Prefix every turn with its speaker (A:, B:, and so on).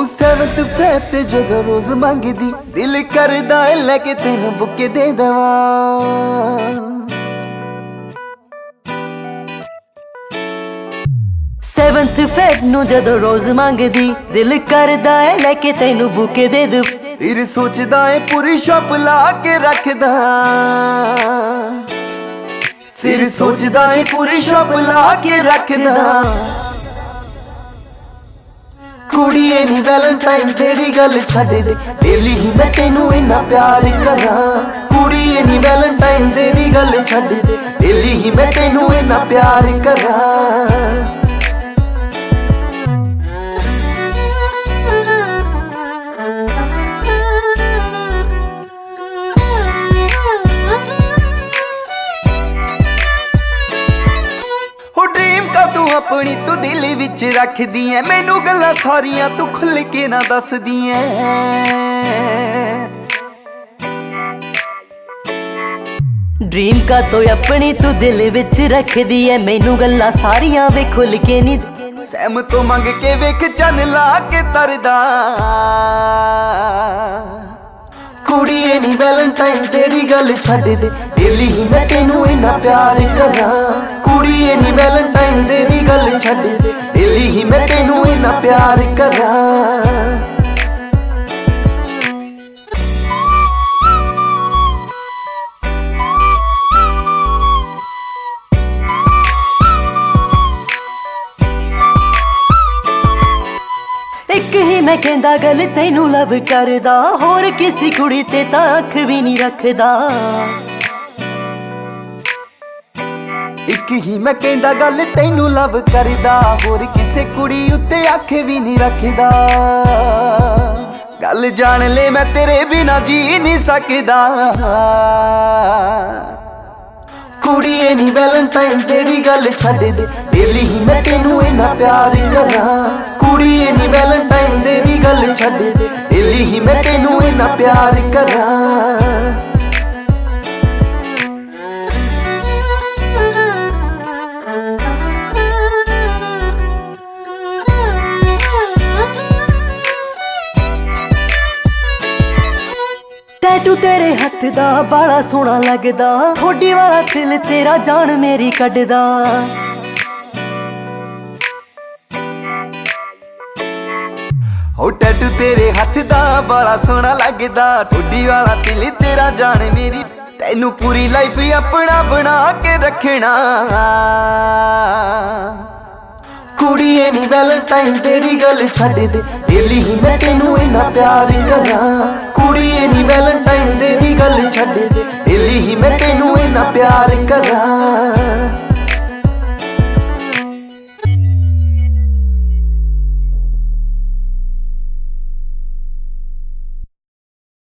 A: 7th Feb ਤੇ ਜਦੋਂ ਰੋਜ਼ ਮੰਗਦੀ ਦਿਲ ਕਰਦਾ ਏ ਲੈ ਕੇ ਤੈਨੂੰ ਬੁੱਕੇ ਦੇ ਦਵਾਂ।
B: 7th Feb ਨੂੰ ਜਦੋਂ ਰੋਜ਼ ਮੰਗਦੀ ਦਿਲ ਕਰਦਾ ਏ ਲੈ ਕੇ ਤੈਨੂੰ ਬੁੱਕੇ ਦੇ ਦਵਾਂ।
A: ਫਿਰ ਸੋਚਦਾ ਏ ਪੂਰੀ ਸ਼ਾਪ ਲਾ ਕੇ ਰੱਖਦਾ, ਫਿਰ ਸੋਚਦਾ ਏ ਪੂਰੀ ਸ਼ਾਪ ਲਾ ਕੇ ਰੱਖਦਾ। ਕੁੜੀਏ ਨੀ ਵੈਲੈਂਟਾਈਨਸ ਡੇ ਦੀ ਗੱਲ ਛੱਡ ਦੇ, ਡੇਲੀ ਹੀ ਮੈਂ ਤੈਨੂੰ ਇੰਨਾ ਪਿਆਰ ਕਰਾਂ। ਕੁੜੀਏ ਨੀ ਵੈਲੈਂਟਾਈਨਸ ਡੇ ਦੀ ਗੱਲ ਛੱਡ ਦੇ, ਡੇਲੀ ਹੀ ਮੈਂ ਤੈਨੂੰ ਇੰਨਾ ਪਿਆਰ ਕਰਾਂ। ਤੂੰ ਆਪਣੀ ਤੂੰ ਦਿਲ ਵਿੱਚ ਰੱਖਦੀ ਐ, ਮੈਨੂੰ ਗੱਲਾਂ ਸਾਰੀਆਂ ਤੂੰ ਖੁੱਲ ਕੇ ਨਾ ਦੱਸਦੀ ਐ।
B: ਡ੍ਰੀਮ ਕਾ ਤੂੰ ਆਪਣੀ ਤੂੰ ਦਿਲ ਵਿੱਚ ਰੱਖਦੀ ਐ, ਮੈਨੂੰ ਗੱਲਾਂ ਸਾਰੀਆਂ ਵੇ ਖੁੱਲ ਕੇ ਨੀ।
A: ਸੈਮ ਤੋਂ ਮੰਗ ਕੇ ਵੇਖ ਚੰਨ ਲਾ ਕੇ ਤਰਦਾ। ਕੁੜੀਏ ਨੀ ਵੈਲੈਂਟਾਈਨਸ ਡੇ ਦੀ ਗੱਲ ਛੱਡ ਦੇ, ਡੇਲੀ ਹੀ ਮੈਂ ਤੈਨੂੰ ਇੰਨਾ ਪਿਆਰ ਕਰਾਂ। ਕੁੜੀਏ ਨੀ ਵੈਲੈਂਟਾਈਨਸ ਡੇ ਦੀ ਗੱਲ ਛੱਡ ਦੇ, ਡੇਲੀ ਹੀ ਮੈਂ ਤੈਨੂੰ ਇੰਨਾ ਪਿਆਰ ਕਰਾਂ।
B: ਇੱਕ ਹੀ ਮੈਂ ਕਹਿੰਦਾ ਗੱਲ ਤੈਨੂੰ ਲਵ ਕਰਦਾ, ਹੋਰ ਕਿਸੇ ਕੁੜੀ ਤੇ ਤਾਂ ਅੱਖ ਵੀ ਨਹੀਂ ਰੱਖਦਾ।
A: ਇੱਕ ਹੀ ਮੈਂ ਕਹਿੰਦਾ ਗੱਲ ਤੈਨੂੰ ਲਵ ਕਰਦਾ, ਹੋਰ ਕਿਸੇ ਕੁੜੀ ਉੱਤੇ ਅੱਖ ਵੀ ਨਹੀਂ ਰੱਖਦਾ। ਗੱਲ ਜਾਣ ਲੈ ਮੈਂ ਤੇਰੇ ਬਿਨਾ ਜੀ ਨਹੀਂ ਸਕਦਾ। ਕੁੜੀਏ ਨੀ ਵੈਲੈਂਟਾਈਨਸ ਡੇ ਦੀ ਗੱਲ ਛੱਡ ਦੇ, ਡੇਲੀ ਹੀ ਮੈਂ ਤੈਨੂੰ ਇੰਨਾ ਪਿਆਰ ਕਰਾਂ। ਕੁੜੀਏ ਨੀ ਵੈਲੈਂਟਾਈਨਸ ਡੇ ਦੀ ਗੱਲ ਛੱਡ ਦੇ, ਡੇਲੀ ਹੀ ਮੈਂ ਤੈਨੂੰ ਇੰਨਾ ਪਿਆਰ ਕਰਾਂ।
B: ਟੈਟੂ ਤੇਰੇ ਹੱਥ ਦਾ ਬਾਲਾ ਸੋਹਣਾ ਲੱਗਦਾ, ਠੋਡੀ ਵਾਲਾ ਦਿਲ ਤੇਰਾ ਜਾਨ ਮੇਰੀ ਕੱਢਦਾ।
A: ਹੋ ਟੈਟੂ ਤੇਰੇ ਹੱਥ ਦਾ ਬਾਲਾ ਸੋਹਣਾ ਲੱਗਦਾ, ਠੋਡੀ ਵਾਲਾ ਦਿਲ ਤੇਰਾ ਜਾਨ ਮੇਰੀ। ਤੈਨੂੰ ਪੂਰੀ ਲਾਈਫ ਆਪਣਾ ਬਣਾ ਕੇ ਰੱਖਣਾ। ਕੁੜੀਏ ਨੀ ਵੈਲੈਂਟਾਈਨਸ ਡੇ ਦੀ ਗੱਲ ਛੱਡ ਦੇ, ਡੇਲੀ ਹੀ ਮੈਂ ਤੈਨੂੰ ਇੰਨਾ ਪਿਆਰ ਕਰਾਂ। ਕੁੜੀਏ ਨੀ ਵੈਲੈਂਟਾਈਨਸ ਡੇ ਦੀ ਗੱਲ ਛੱਡ ਦੇ, ਡੇਲੀ ਹੀ ਮੈਂ ਤੈਨੂੰ ਇੰਨਾ ਪਿਆਰ ਕਰਾਂ।